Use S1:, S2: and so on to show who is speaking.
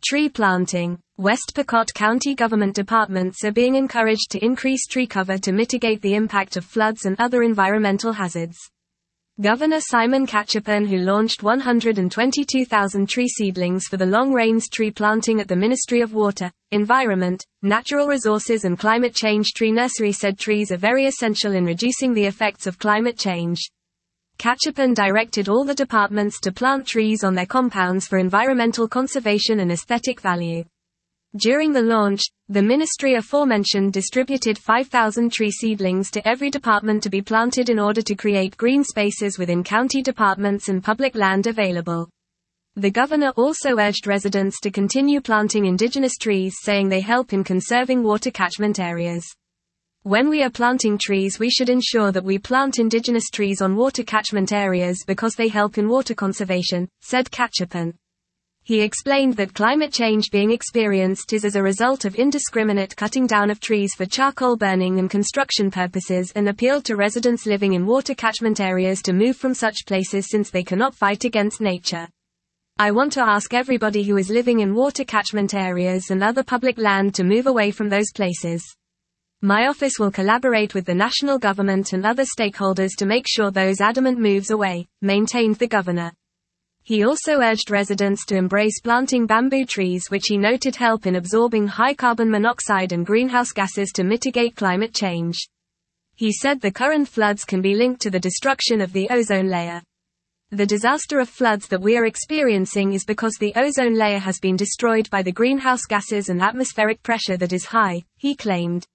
S1: Tree planting. West Pokot County government departments are being encouraged to increase tree cover to mitigate the impact of floods and other environmental hazards. Governor Simon Katchapan, who launched 122,000 tree seedlings for the long-range tree planting at the Ministry of Water, Environment, Natural Resources and Climate Change Tree Nursery, said trees are very essential in reducing the effects of climate change. Katchapan directed all the departments to plant trees on their compounds for environmental conservation and aesthetic value. During the launch, the ministry aforementioned distributed 5,000 tree seedlings to every department to be planted in order to create green spaces within county departments and public land available. The governor also urged residents to continue planting indigenous trees, saying they help in conserving water catchment areas. When we are planting trees, we should ensure that we plant indigenous trees on water catchment areas because they help in water conservation, said Katchapan. He explained that climate change being experienced is as a result of indiscriminate cutting down of trees for charcoal burning and construction purposes, and appealed to residents living in water catchment areas to move from such places since they cannot fight against nature. I want to ask everybody who is living in water catchment areas and other public land to move away from those places. My office will collaborate with the national government and other stakeholders to make sure those adamant moves away, maintained the governor. He also urged residents to embrace planting bamboo trees, which he noted help in absorbing high carbon monoxide and greenhouse gases to mitigate climate change. He said the current floods can be linked to the destruction of the ozone layer. The disaster of floods that we are experiencing is because the ozone layer has been destroyed by the greenhouse gases and atmospheric pressure that is high, he claimed.